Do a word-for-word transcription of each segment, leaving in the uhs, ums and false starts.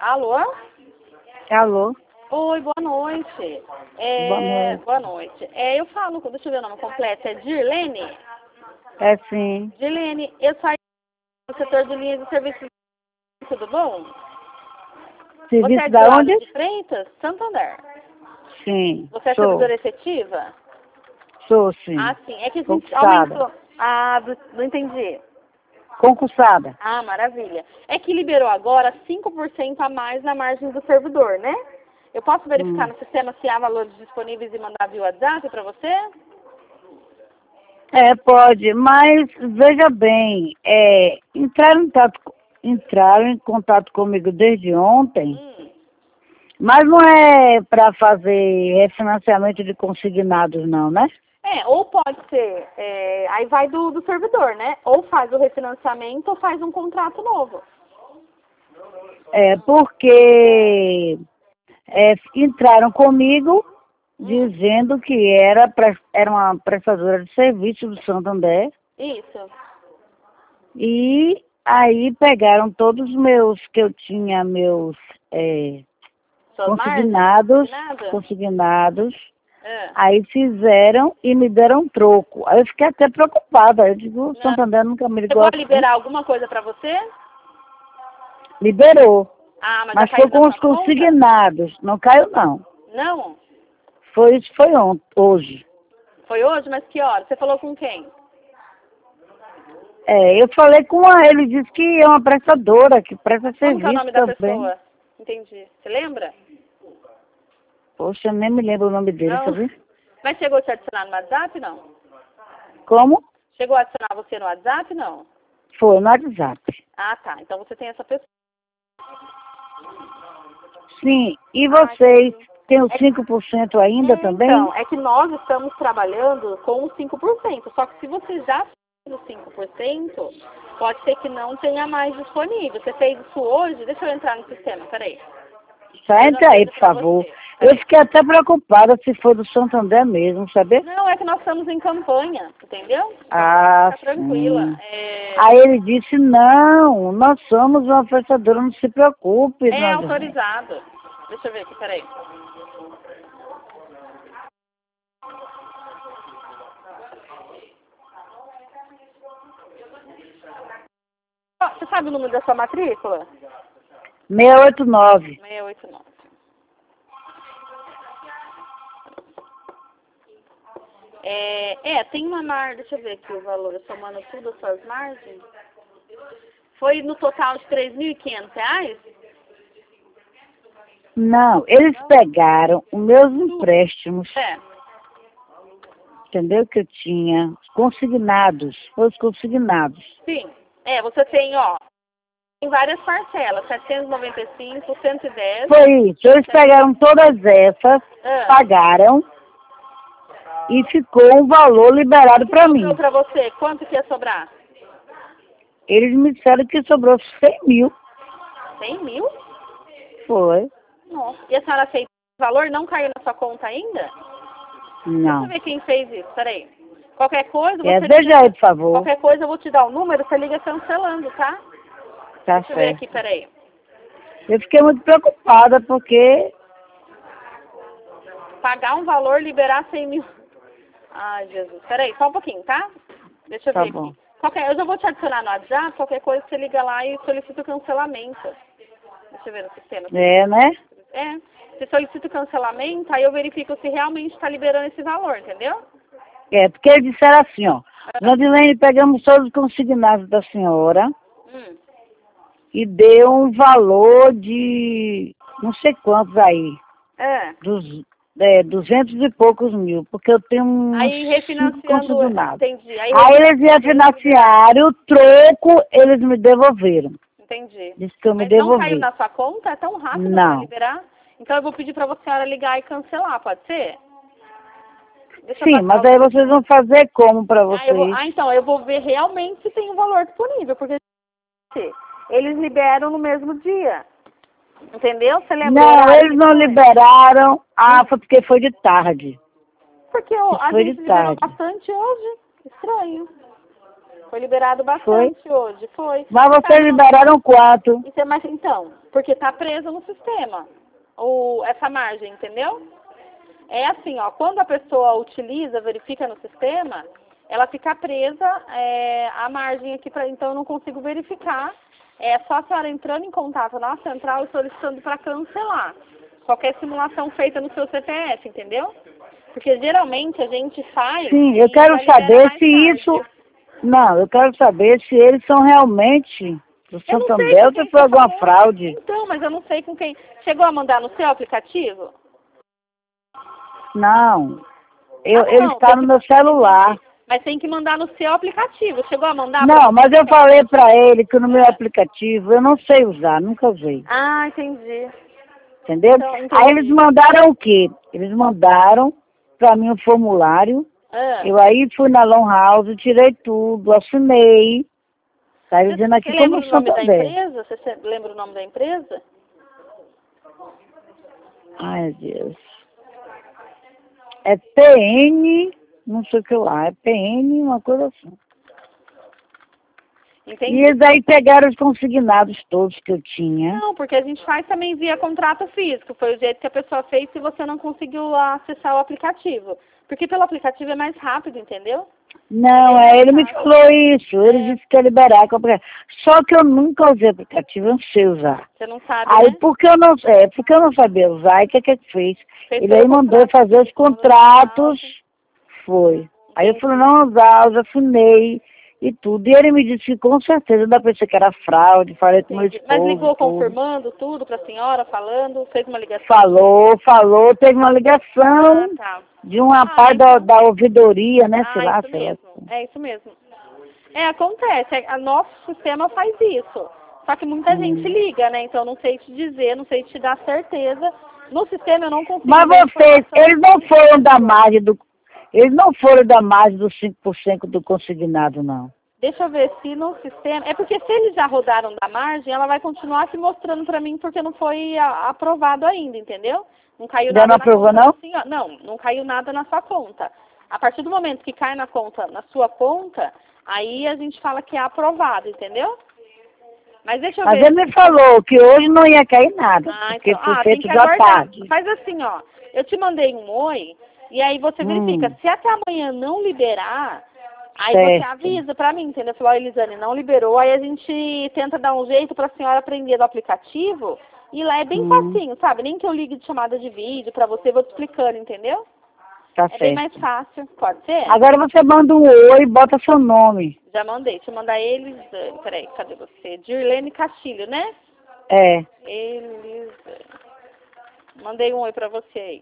Alô? Alô? Oi, boa noite. É, Boa noite. Boa noite. É, eu falo, deixa eu ver o nome completo, é Dirlene? É sim. Dirlene, eu saí do setor de linhas de serviços, tudo bom? Você Serviço é de da Lauro onde? de Freitas, Santander. Sim. Você é Sou. servidora efetiva? Sou, sim. Ah, sim. É que a gente Concursada. aumentou. Ah, do- não entendi. Concursada. Ah, maravilha. É que liberou agora cinco por cento a mais na margem do servidor, né? Eu posso verificar Hum. no sistema se há valores disponíveis e mandar via WhatsApp para você? É, pode, mas veja bem, é, entraram, em contato, entraram em contato comigo desde ontem, Hum. mas não é para fazer refinanciamento de consignados não, né? É, ou pode ser, é, aí vai do, do servidor, né? Ou faz o refinanciamento ou faz um contrato novo. É, porque é, entraram comigo Hum. dizendo que era, pre- era uma prestadora de serviço do Santander Isso. e aí pegaram todos os meus, que eu tinha meus é, Suas margens? consignados, Nada? consignados, É. aí fizeram e me deram troco. Aí eu fiquei até preocupada, eu digo, o Não. Santander nunca me ligou Chegou a assim. liberar alguma coisa para você? Liberou, Ah, mas já mas foi caiu na com os sua conta? consignados, não caiu não. Não? Foi, isso foi ontem, hoje. Foi hoje? Mas que hora? Você falou com quem? É, eu falei com a, ele disse que é uma prestadora, que presta Como que é o serviço nome da também. pessoa? Entendi. Você lembra? Poxa, eu nem me lembro o nome dele, Não. sabe? Mas chegou a te adicionar no WhatsApp, não? Como? Chegou a adicionar você no WhatsApp, não? Foi no WhatsApp. Ah, tá. Então você tem essa pessoa. Sim, e Ah, vocês entendi. têm os É, cinco por cento ainda é, também? então, é que nós estamos trabalhando com os cinco por cento. Só que se você já fez os cinco por cento, pode ser que não tenha mais disponível. Você fez isso hoje? Deixa eu entrar no sistema, peraí. Só Eu já entra aí, vejo por pra favor. você. Eu Peraí. fiquei até preocupada se for do Santander mesmo, sabe? Não, é que nós estamos em campanha, entendeu? Ah, Fica tranquila. sim. É, Aí ele disse, não, nós somos uma prestadora, não se preocupe, é dona Dilene. autorizado. Deixa eu ver aqui, peraí. Ó, você sabe o número da sua matrícula? seiscentos e oitenta e nove. seiscentos e oitenta e nove. É, é, tem uma margem, deixa eu ver aqui o valor, eu somando tudo as suas margens. Foi no total de três mil e quinhentos reais? Não, eles pegaram os meus empréstimos, É, entendeu? Que eu tinha, consignados, os consignados. sim. É, você tem, ó, tem várias parcelas, setecentos e noventa e cinco, cento e dez. Foi isso, eles pegaram todas essas, Ah. pagaram e ficou um valor liberado O que para sobrou mim. pra você? Quanto que ia sobrar? Eles me disseram que sobrou cem mil. cem mil? Foi. Nossa. E a senhora aceitou o valor? Não caiu na sua conta ainda? Deixa eu Não. ver quem fez isso, peraí. Qualquer coisa, É, você veja liga... aí, por favor. Qualquer coisa eu vou te dar o número, você liga cancelando, tá? Tá Deixa eu ver certo. aqui, peraí. Eu fiquei muito preocupada porque... Pagar um valor, liberar cem mil. Ai, Jesus. Peraí, só um pouquinho, tá? Deixa eu Tá ver bom. aqui. Qualquer... Eu já vou te adicionar no WhatsApp, qualquer coisa você liga lá e solicita o cancelamento. Deixa eu ver no sistema. É, né? É, você solicita o cancelamento, aí eu verifico se realmente está liberando esse valor, entendeu? É, porque eles disseram assim, ó. Landilene, pegamos todos os consignados da senhora Hum. e deu um valor de não sei quantos aí. É. Dos, é, duzentos e poucos mil, porque eu tenho uns Aí cinco refinanciando, consignados. entendi. Aí, Aí eles iam refinanciando, financiar, o troco eles me devolveram. entendi. Disse que eu me Mas não caiu devolvi. na sua conta? É tão rápido para Não. liberar? Então eu vou pedir para a senhora ligar e cancelar, pode ser? Deixa eu Sim, passar mas o aí número. vocês vão fazer como para Ah, eu vou- vocês? ah, então, eu vou ver realmente se tem um valor disponível, porque eles liberam no mesmo dia. Entendeu? Você lembra o Não, horário eles que não foi? liberaram. Ah, foi porque foi de tarde. Porque ó, Isso a foi gente de liberou tarde. bastante hoje. Estranho. Foi liberado bastante foi? hoje, foi. Mas vocês tá, liberaram quatro. Isso é mais, então, porque tá preso no sistema, o, essa margem, entendeu? É assim, ó, quando a pessoa utiliza, verifica no sistema, ela fica presa é, à margem aqui, pra, então eu não consigo verificar. É só a senhora entrando em contato na central e solicitando para cancelar qualquer simulação feita no seu C P F, entendeu? Porque geralmente a gente faz... Sim, eu quero saber se tarde. isso... Não, eu quero saber se eles são realmente do Santander ou se foi alguma falou. fraude. Então, mas eu não sei com quem... Chegou a mandar no seu aplicativo? Não, eu, ah, ele não, está no meu celular. Mas tem que mandar no seu aplicativo. Chegou a mandar? Não, mas eu falei para ele que no meu aplicativo eu não sei usar, nunca usei. Ah, entendi. Entendeu? Então, aí eles mandaram o quê? Eles mandaram para mim um formulário. Ah. Eu aí fui na Long House, tirei tudo, assinei. Tá dizendo aqui Você como lembra o nome da Santander. empresa? Você lembra o nome da empresa? Ai, Deus. É P N, não sei o que lá, é P N, uma coisa assim. Entendi. E eles aí pegaram os consignados todos que eu tinha. Não, porque a gente faz também via contrato físico. Foi o jeito que a pessoa fez se você não conseguiu acessar o aplicativo. Porque pelo aplicativo é mais rápido, entendeu? Não, é, ele me falou isso. Ele é. disse que ia liberar. Só que eu nunca usei aplicativo, eu não sei usar. Você não sabe, Aí, né? porque eu não, é, porque eu não sabia usar, e o que que ele fez? Fez ele aí mandou fazer os contratos. Foi. Entendi. Aí eu falei, não usar, eu já assinei e tudo. E ele me disse que com certeza, ainda pensei que era fraude, falei com meu esposo. Mas ligou tudo. confirmando tudo para a senhora, falando, fez uma ligação? Falou, falou, teve uma ligação ah, tá. de uma ah, parte então... da, da ouvidoria, né, ah, sei lá. Isso sei mesmo. lá. É isso mesmo. É, acontece, é, a nosso sistema faz isso. Só que muita hum. gente liga, né, então eu não sei te dizer, não sei te dar certeza. No sistema eu não consigo... Mas vocês, eles não foram da margem do... Eles não foram da margem dos cinco por cento do consignado, não. Deixa eu ver se no sistema... É porque se eles já rodaram da margem, ela vai continuar se mostrando para mim porque não foi a, aprovado ainda, entendeu? Não caiu já nada não na aprovou, conta. não? Assim, ó, não, não caiu nada na sua conta. A partir do momento que cai na conta, na sua conta, aí a gente fala que é aprovado, entendeu? Mas deixa eu Mas ver. ele me falou que hoje não ia cair nada, ah, porque então, foi ah, feito tem que da aguardar. tarde. Faz assim, ó. Eu te mandei um oi, e aí você verifica. Hum. Se até amanhã não liberar... Aí certo. você avisa pra mim, entendeu? Falou, ó, Elisane, não liberou. Aí a gente tenta dar um jeito pra senhora aprender do aplicativo. E lá é bem hum. facinho, sabe? Nem que eu ligue de chamada de vídeo pra você, vou te explicando, entendeu? Tá é certo. bem mais fácil. Pode ser? Agora você manda um oi e bota seu nome. Já mandei. Deixa eu mandar Elisane. Peraí, cadê você? Dirlene Castilho, né? É. Elisane. Mandei um oi pra você aí.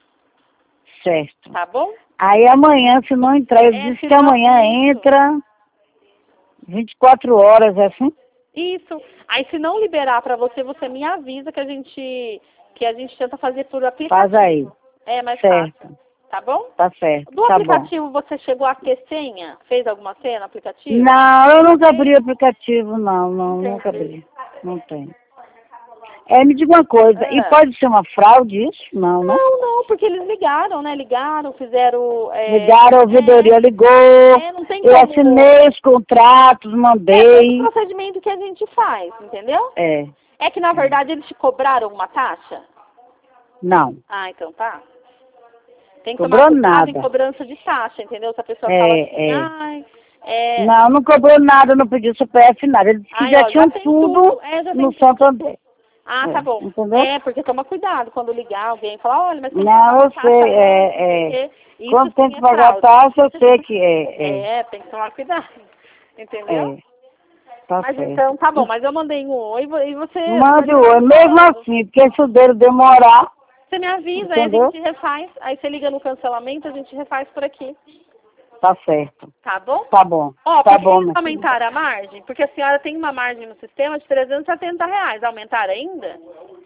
Certo. Tá bom? Aí amanhã, se não entrar, eu é, disse que amanhã isso. entra vinte e quatro horas, é assim? Isso. Aí se não liberar pra você, você me avisa que a gente que a gente tenta fazer por aplicativo. Faz aí. É mais certo. fácil. Tá bom? Tá certo. Do tá aplicativo bom. você chegou a ter senha? Fez alguma senha no aplicativo? Não, eu nunca abri o aplicativo, não, não, Entendi. nunca abri. Não tem. É, me diga uma coisa, é. e pode ser uma fraude isso? Não, né? Não, não, porque eles ligaram, né? Ligaram, fizeram... É, ligaram, a ouvidoria é, ligou, é, não tem eu como... assinei os contratos, mandei. É, é o procedimento que a gente faz, entendeu? É. É que, na verdade, eles te cobraram uma taxa? Não. Ah, então tá. Tem que cobrou tomar cuidado nada. em cobrança de taxa, entendeu? Se a pessoa é, fala assim, é. ai... É... Não, não cobrou nada, não pediu C P F, nada. Eles ai, já ó, tinham já tudo, tudo. É, já no tem Santander. Ah, é, tá bom. Entendeu? É, porque toma cuidado quando ligar alguém e falar, olha, mas tem que não, pagar eu taxa, sei, né? é, é. Isso Quando tem que é pagar fraude. taxa, eu sei que é. É, é, tem que tomar cuidado. Entendeu? É. Tá mas certo. então, tá bom, mas eu mandei um oi e você... Mande o oi, mesmo assim, porque se o dele demorar... Você me avisa, entendeu? aí a gente refaz, aí você liga no cancelamento, a gente refaz por aqui. Tá certo. Tá bom? Tá bom. Ó, tá porque bom, eles aumentaram a margem? Porque a senhora tem uma margem no sistema de trezentos e setenta reais. Aumentaram ainda?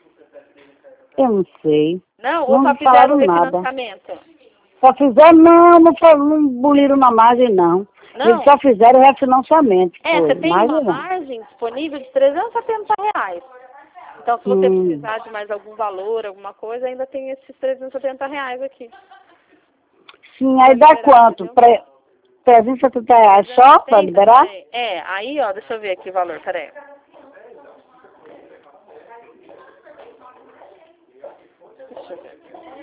Eu não sei. Não? Não Ou só falaram fizeram o nada. refinanciamento? Só fizeram, não, não, falaram, não boliram na margem, não. Não? Eles só fizeram o refinanciamento. É, foi. você tem margem, uma não. margem disponível de trezentos e setenta reais. Então, se você hum. precisar de mais algum valor, alguma coisa, ainda tem esses trezentos e setenta reais aqui. Sim, aí dá quanto? Pra... trezentos e setenta reais só para liberar? É, aí, ó, deixa eu ver aqui o valor, peraí. Deixa eu ver.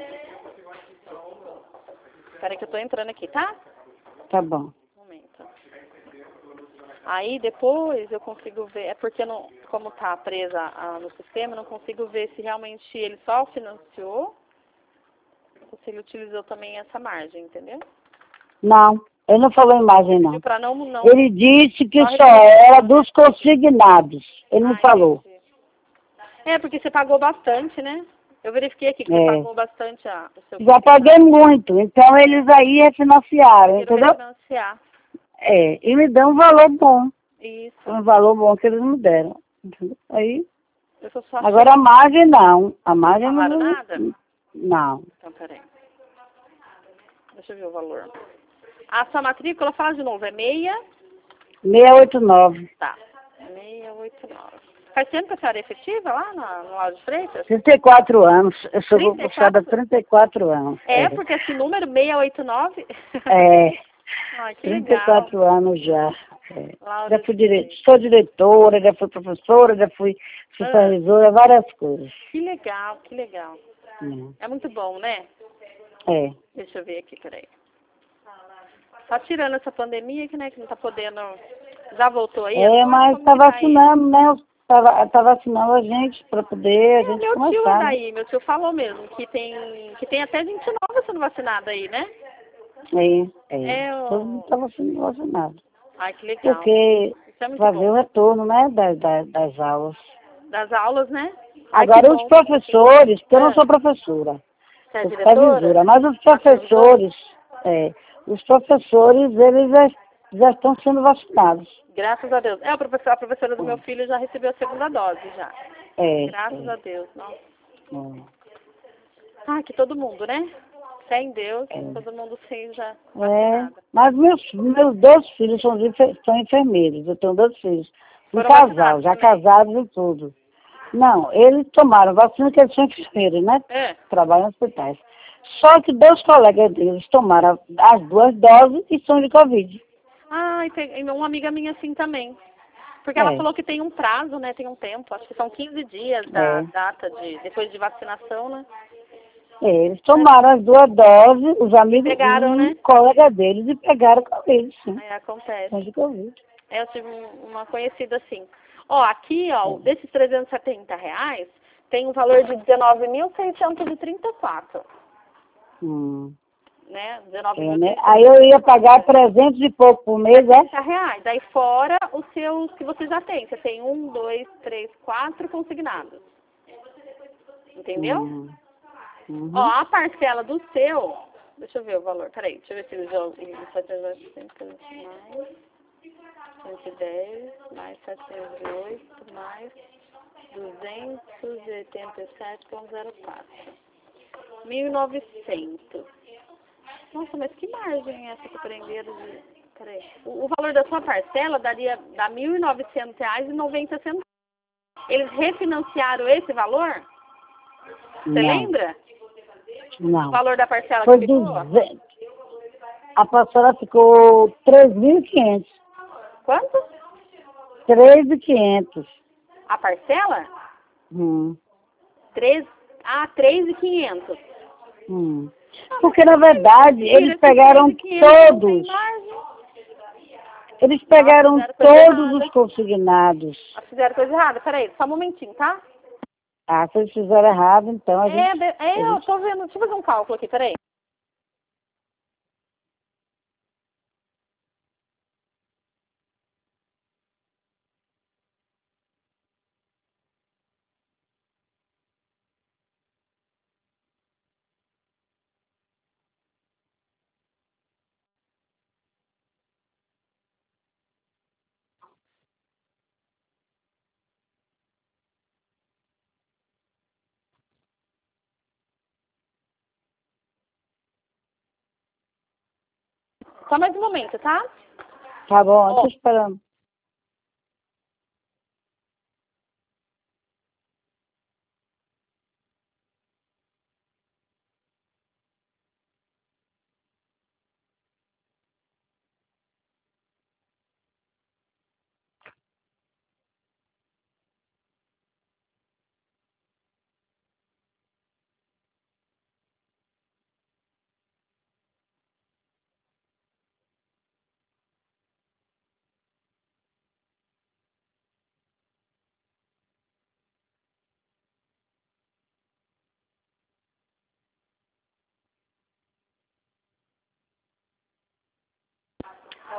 Peraí que eu tô entrando aqui, tá? Tá bom. Um momento. Aí depois eu consigo ver, é porque não, como tá presa a, no sistema, eu não consigo ver se realmente ele só financiou ou se ele utilizou também essa margem, entendeu? Não, ele não falou em margem, não. Pra não, não Ele disse que só só era dos consignados. Ele não ah, falou. entendi. É, porque você pagou bastante, né? Eu verifiquei aqui que você É. pagou bastante a, o seu Já paguei muito, então eles aí refinanciaram, Quero entendeu? refinanciar. É, e me dão um valor bom. Isso. Um valor bom que eles me deram. Entendeu? Aí, Eu só só agora a margem não. A margem não falaram não. nada? Não. Então, peraí. Deixa eu ver o valor. A sua matrícula, fala de novo, é meia? seiscentos e oitenta e nove. Tá. seiscentos e oitenta e nove. Faz tempo que a senhora é efetiva lá na, no Lago de Freitas? trinta e quatro anos. Eu sou trinta e puxada há quatro? trinta e quatro anos. É, É, porque esse número, seiscentos e oitenta e nove? é Ai, que trinta e legal. quatro anos já. É. Lauro Já fui de dire... Freitas. sou diretora, já fui professora, já fui supervisora, várias coisas. Que legal, que legal. É muito bom, né? É. Deixa eu ver aqui, peraí. Tá tirando essa pandemia que, né, que não tá podendo... Já voltou aí? É, mas tá vacinando, né? Tá, tá vacinando a gente para poder a É, gente meu tio é começar. Né? daí, meu tio falou mesmo que tem, que tem até gente nova sendo vacinada aí, né? É, é. É o... Todo mundo estava sendo vacinado. Ai, que legal. Porque Isso é muito fazer bom. o retorno, né, das, das, das aulas. Das aulas, né? Ai, que Agora os bom. professores, porque eu não É. sou professora, Você é sou diretora? supervisora, mas os Ah, supervisora? professores, é, os professores, eles já, já estão sendo vacinados. Graças a Deus. É, a professora, a professora do meu filho já recebeu a segunda dose, já. É, Graças é, a Deus. Nossa. é, Ah, que todo mundo, né? Fé em Deus, é. todo mundo seja É, vacinado. mas meus, meus dois filhos são, de enfer- são enfermeiros, eu tenho dois filhos. Um Foram casal, vacinados já também? casados e tudo. Não, eles tomaram vacina que eles são enfermeiros, né? É. Trabalham em hospitais. Só que dois colegas deles tomaram as duas doses e são de Covid. Ah, e tem uma amiga minha assim também. Porque ela É, falou que tem um prazo, né? Tem um tempo. Acho que são quinze dias da é. data de depois de vacinação, né? É, eles tomaram as duas doses, os amigos, Pegaram, um né? colega deles, e pegaram Covid, sim. Aí acontece. São de Covid. É, eu tive um- uma conhecida assim. Ó, aqui, ó, É. desses trezentos e setenta reais, tem um valor de dezenove mil seiscentos e trinta e quatro, Hum. né? dezenove É, mil né? seiscentos Aí eu ia pagar trezentos e pouco por mês, é? reais. Aí fora os seus que você já tem. Você tem um, dois, três, quatro consignados. Entendeu? Hum. Uhum. Ó, a parcela do seu, deixa eu ver o valor, peraí, deixa eu ver se eles já mais cento e dez, mais setecentos e oito, mais duzentos e oitenta e sete vírgula zero quatro. mil e novecentos. Nossa, mas que margem é essa que prenderam de... Peraí. O, o valor da sua parcela daria, dá mil e novecentos reais e noventa centavos. Eles refinanciaram esse valor? Você Não, lembra? não. O valor da parcela Foi que ficou? duzentos. A parcela ficou três mil e quinhentos. Quanto? três mil e quinhentos. A parcela? Hum. Três, ah, três mil e quinhentos. Hum. Porque, na verdade, Mentira, eles esses pegaram três mil e quinhentos não tem todos. margem. Eles Nossa, pegaram fizeram coisa todos errada. os consignados. Ah, fizeram coisa errada. Peraí, só um momentinho, tá? Ah, se eles fizeram errado, então a É, gente... de- A é, eu gente... tô vendo. Deixa eu fazer um cálculo aqui, peraí. Só mais um momento, tá? Tá bom, eu Ó, tô esperando.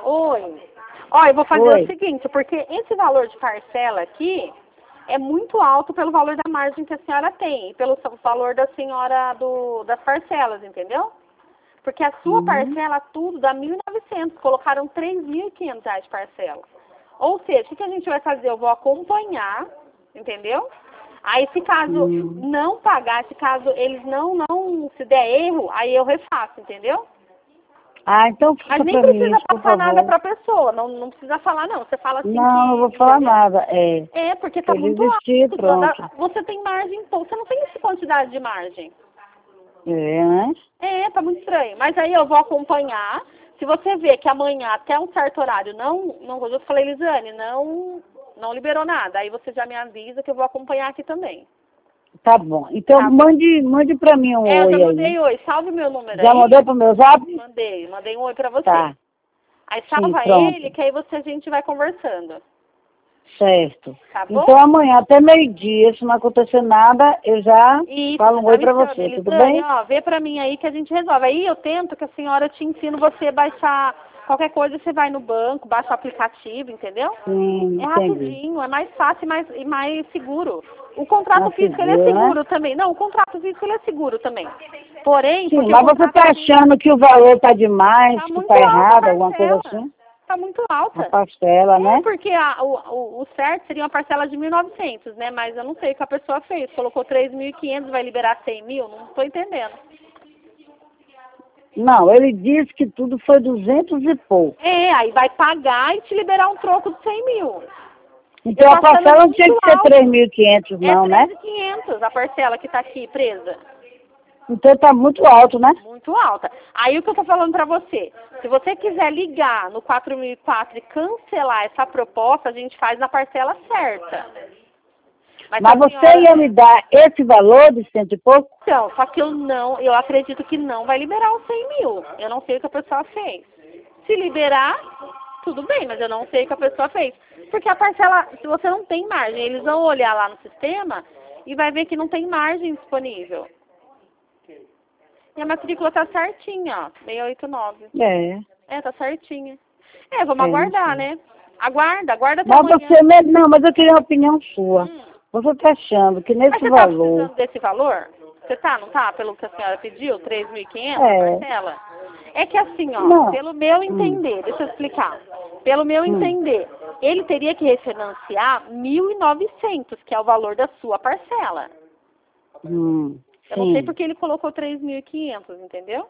Oi. Ó, eu vou fazer Oi. o seguinte, porque esse valor de parcela aqui é muito alto pelo valor da margem que a senhora tem, e pelo valor da senhora do, das parcelas, entendeu? Porque a sua Uhum. parcela, tudo, dá mil e novecentos, colocaram três mil e quinhentos reais de parcela. Ou seja, o que, que a gente vai fazer? Eu vou acompanhar, entendeu? Aí, se caso Uhum. não pagar, se caso eles não, não, se der erro, aí eu refaço, entendeu? Ah, então Mas fica nem pra mim precisa isso, por passar nada favor. pra pessoa, não, não precisa falar não. Você fala assim Não, não vou que, falar entendeu? nada. É, É, porque tá ele muito desistir, alto. pronto. Você tem margem, então você não tem essa quantidade de margem. É, né? É, tá muito estranho. Mas aí eu vou acompanhar. Se você vê que amanhã, até um certo horário, não, não, eu falei, Elisane, não, não liberou nada. Aí você já me avisa que eu vou acompanhar aqui também. Tá bom. Então, Tá bom. mande, mande pra mim um É, eu já oi mandei aí. oi. Salve meu número Já aí. mandou pro meu zap? Mandei, mandei um oi pra você. Tá. Aí Sim, salva pronto. ele, que aí você, a gente vai conversando. Certo. Tá bom? Então, amanhã, até meio-dia, se não acontecer nada, eu já Isso, falo um já oi me pra chama, você, tudo Elisane, bem? ó, vê pra mim aí que a gente resolve. Aí eu tento que a senhora te ensino você baixar qualquer coisa, você vai no banco, baixa o aplicativo, entendeu? Sim, É entendi. rapidinho, é mais fácil e mais, e mais seguro. O contrato Mais físico, ele é seguro, né? seguro também. Não, o contrato físico, ele é seguro também. Porém, Sim, porque o mas você contrato tá físico achando que o valor tá demais, tá que muito tá alta a errado, alguma coisa parcela. assim? Tá muito A alta. parcela, É, né? porque a, o, o, o certo seria uma parcela de mil e novecentos, né? Mas eu não sei o que a pessoa fez. Colocou três mil e quinhentos, vai liberar cem mil? Não tô entendendo. Não, ele disse que tudo foi duzentos e pouco. É, aí vai pagar e te liberar um troco de cem mil. Então Eu a tô achando parcela não tinha muito que ser alto. três mil e quinhentos É não, né? três mil e quinhentos a parcela que tá aqui presa. Então tá muito alto, né? Muito alta. Aí o que eu tô falando pra você, se você quiser ligar no quatro mil e quatro e cancelar essa proposta, a gente faz na parcela certa. Mas, Mas a você senhora... ia me dar esse valor de cento e pouco? Então, só que eu não, eu acredito que não vai liberar os cem mil. Eu não sei o que a pessoa fez. Se liberar, tudo bem, mas eu não sei o que a pessoa fez. Porque a parcela, se você não tem margem, eles vão olhar lá no sistema e vai ver que não tem margem disponível. E a matrícula tá certinha, ó, seiscentos e oitenta e nove. É. É, tá certinha. É, vamos É, aguardar, sim. né? Aguarda, aguarda até Mas amanhã. você mesmo, não, mas eu queria uma opinião sua. Hum. Você tá achando que Mas nesse você tá valor, precisando desse valor? Você tá, não tá? Pelo que a senhora pediu, três mil e quinhentos a é, parcela? É que assim, ó, não, pelo meu hum, entender, deixa eu explicar. Pelo meu hum, entender, ele teria que refinanciar mil e novecentos, que é o valor da sua parcela. hum, Eu não sei sim. porque ele colocou três mil e quinhentos, entendeu?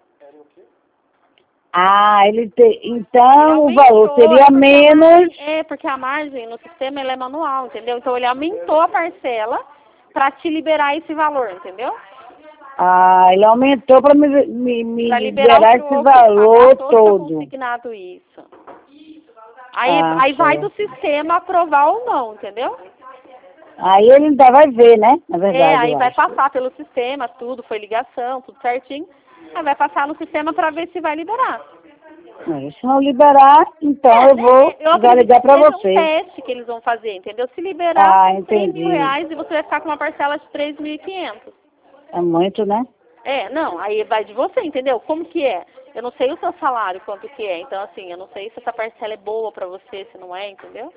Ah, ele te, Ele então o valor aumentou, seria é porque a menos. margem, é porque a margem no sistema ela é manual, entendeu? Então ele aumentou a parcela para te liberar esse valor, entendeu? Ah, ele aumentou para me, me, me Para liberar liberar o esse troco, valor pagar todo para todo. consignado isso. Aí, Ah, aí vai do certo. sistema aprovar ou não, entendeu? Aí ele ainda vai ver, né? Na É, verdade, aí eu vai acho. passar pelo sistema, tudo, foi ligação, tudo certinho. Aí vai passar no sistema para ver se vai liberar. Mas se não liberar, então É, eu vou eu já acredito ligar que para seja um você. teste que eles vão fazer, entendeu? Se liberar, Ah, são cem mil entendi. reais e você vai ficar com uma parcela de três mil e quinhentos. É muito, né? É, não, aí vai de você, entendeu? Como que é? Eu não sei o seu salário, quanto que é. Então, assim, eu não sei se essa parcela é boa pra você, se não é, entendeu?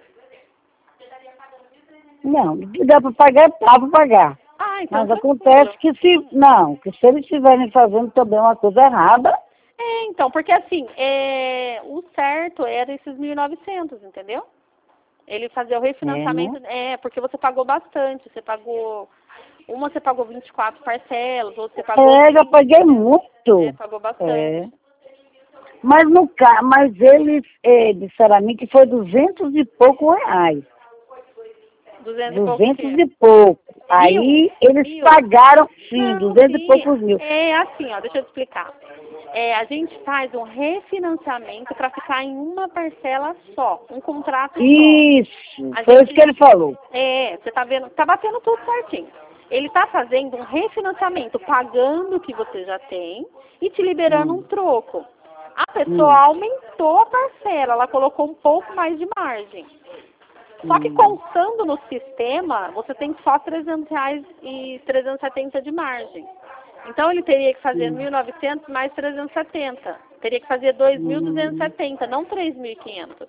Não, que dá para pagar, dá para pagar. Ah, então Mas tranquilo. acontece que se, não, que se eles estiverem fazendo também uma coisa errada, É, então, porque assim, é, o certo era esses mil e novecentos, entendeu? Ele fazer o é, né? refinanciamento, é, porque você pagou bastante, você pagou, uma você pagou vinte e quatro parcelas, outra você pagou É, já vinte, paguei entendeu? É, muito. pagou É. bastante. Mas no ca, mas eles é, disseram a mim que foi duzentos e pouco reais. Duzentos e pouco o Duzentos quê? e pouco. Mil? Aí eles Mil? pagaram, sim, Não, duzentos e sim. poucos mil. É assim, ó, deixa eu te explicar. É, a gente faz um refinanciamento para ficar em uma parcela só, um contrato só. Isso, A foi gente isso que ele falou. É, você tá vendo, tá batendo tudo certinho. Ele tá fazendo um refinanciamento, pagando o que você já tem e te liberando Hum, um troco. A pessoa hum, aumentou a parcela, ela colocou um pouco mais de margem. Só que hum, contando no sistema, você tem só trezentos reais e trezentos e setenta de margem. Então ele teria que fazer hum. mil e novecentos mais trezentos e setenta. Teria que fazer dois mil duzentos e setenta, hum. não três mil e quinhentos.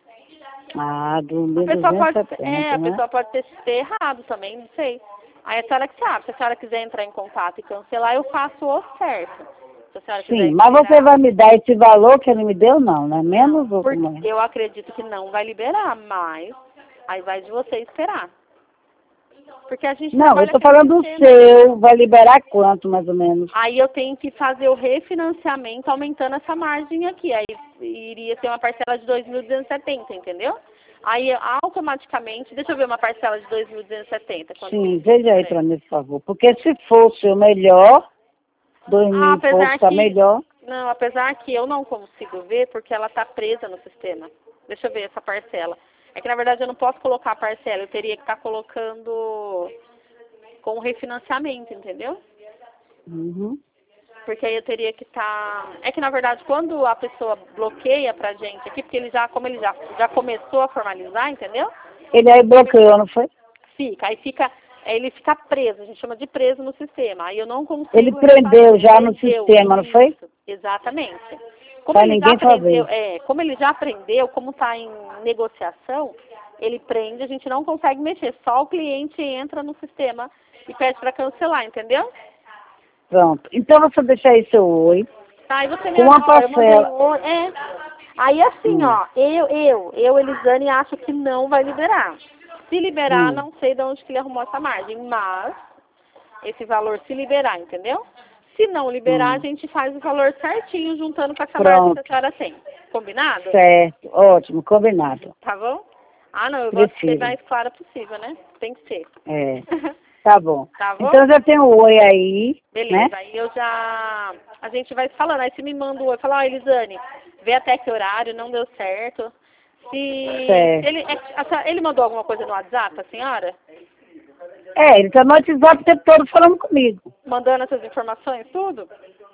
Ah, do mil duzentos e setenta, duzentos e setenta, é, né? a pessoa pode ter, ter errado também, não sei. Aí a senhora que sabe, se a senhora quiser entrar em contato e cancelar, eu faço o certo. Se a senhora quiser Sim, mas liberar, você vai me dar esse valor que ele me deu, não, né? Menos não, ou porque como é? eu acredito que não vai liberar, mas aí vai de você esperar. Porque a gente Não, eu tô com falando do sistema. seu, vai liberar quanto, mais ou menos? Aí eu tenho que fazer o refinanciamento aumentando essa margem aqui. Aí iria ter uma parcela de dois mil duzentos e setenta, entendeu? Aí automaticamente, deixa eu ver uma parcela de dois mil duzentos e setenta. Sim, veja aí para mim, por favor. Porque se fosse o melhor, dois mil ah, e pouco tá que, melhor. Não, apesar que eu não consigo ver porque ela tá presa no sistema. Deixa eu ver essa parcela. É que na verdade eu não posso colocar a parcela, eu teria que estar tá colocando com o refinanciamento, entendeu? Uhum. Porque aí eu teria que estar... Tá... É que, na verdade, quando a pessoa bloqueia pra gente aqui, porque ele já, como ele já, já começou a formalizar, entendeu? Ele aí bloqueou, não foi? Fica, aí fica... Ele fica preso, a gente chama de preso no sistema. Aí eu não consigo... Ele prendeu já no prendeu, sistema, não foi? Exatamente. Como Pra ele ninguém já aprendeu, fazer. é, como ele já aprendeu, como está em negociação, ele prende, a gente não consegue mexer. Só o cliente entra no sistema e pede para cancelar, entendeu? Pronto. Então você deixa aí seu oi. Tá, e você me com uma ó, parcela. Eu mandei, é. Aí assim, hum. ó, eu, eu, eu, Elisane, acho que não vai liberar. Se liberar, hum. não sei de onde que ele arrumou essa margem, mas esse valor se liberar, entendeu? Se não liberar, hum. a gente faz o valor certinho, juntando com essa Pronto. margem que a senhora tem. Combinado? Certo, ótimo, combinado. Tá bom? Ah, não, eu Prefiro. gosto de ser mais clara possível, né? Tem que ser. É. Tá bom. Tá bom? Então já tem o oi aí. Beleza, né? Aí eu já... A gente vai falando, aí você me manda o oi. Fala, ó, oh, Elisane, vê até que horário, não deu certo. Se... Certo. Ele, ele mandou alguma coisa no WhatsApp, a senhora? É, ele tá no WhatsApp o tempo todo falando comigo. Mandando essas informações, tudo?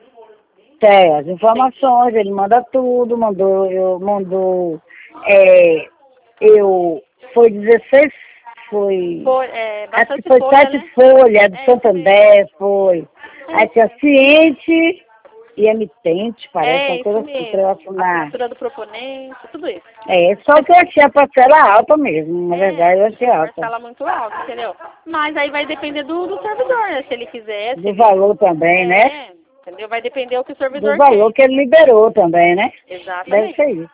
Tem, as informações, Sim. ele manda tudo, mandou, eu mandou, é, eu, foi dezesseis, foi, foi é, acho que foi folha, sete né? folhas, do é, Santander, foi. É, Aí tinha ciente e emitente, parece, é, uma coisa assim, para eu assinar. A assinatura do proponente, tudo isso. É, só que eu achei a parcela alta mesmo, na é, verdade eu achei alta. Parcela muito alta, entendeu? Mas aí vai depender do, do servidor, né? Se ele quiser. Se do ele... valor também, é, né? Entendeu? Vai depender do que o servidor do valor quer. que ele liberou também, né? Exatamente. Deve ser isso.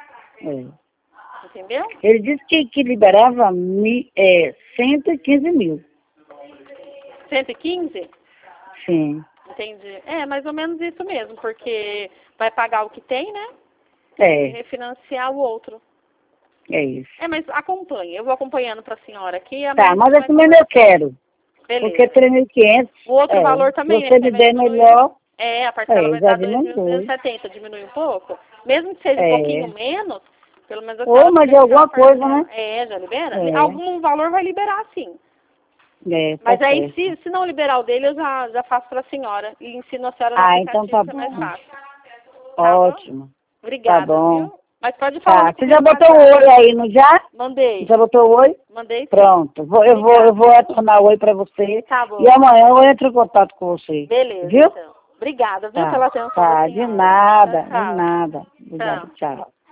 É. Entendeu? Ele disse que, que liberava mi, é, cento e quinze mil. cento e quinze? Sim. Entendi. É, mais ou menos isso mesmo, porque vai pagar o que tem, né? É. E refinanciar o outro. É isso. É, mas acompanhe. Eu vou acompanhando para a senhora aqui. Tá, mas esse mesmo eu quero. Beleza. Porque três mil e quinhentos. O outro é, valor também, se você me der melhor. É, a parcela é, vai dar diminui. dois mil duzentos e setenta, diminui um pouco. Mesmo que seja é. um pouquinho menos, pelo menos a Ou, mas de alguma coisa, né? É, já libera? É. Algum valor vai liberar, sim. É, tá mas aí, certo. se, se não liberar o dele, eu já, já faço para a senhora. E ensino a senhora no ah, aplicativo, então tá que é mais bom. fácil. Tá Ótimo. Bom? Obrigada, tá bom. viu? Mas pode falar. Tá, você já botou o oi aí, não já? Mandei. Já botou o oi? Mandei sim. Pronto, vou, eu, vou, eu vou retornar o oi pra você. Tá bom. E amanhã eu entro em contato com você. Beleza, Viu? então. Obrigada, viu, tá, pela atenção. Tá, de nada, tchau, tchau. de nada. Obrigada, tchau. tchau.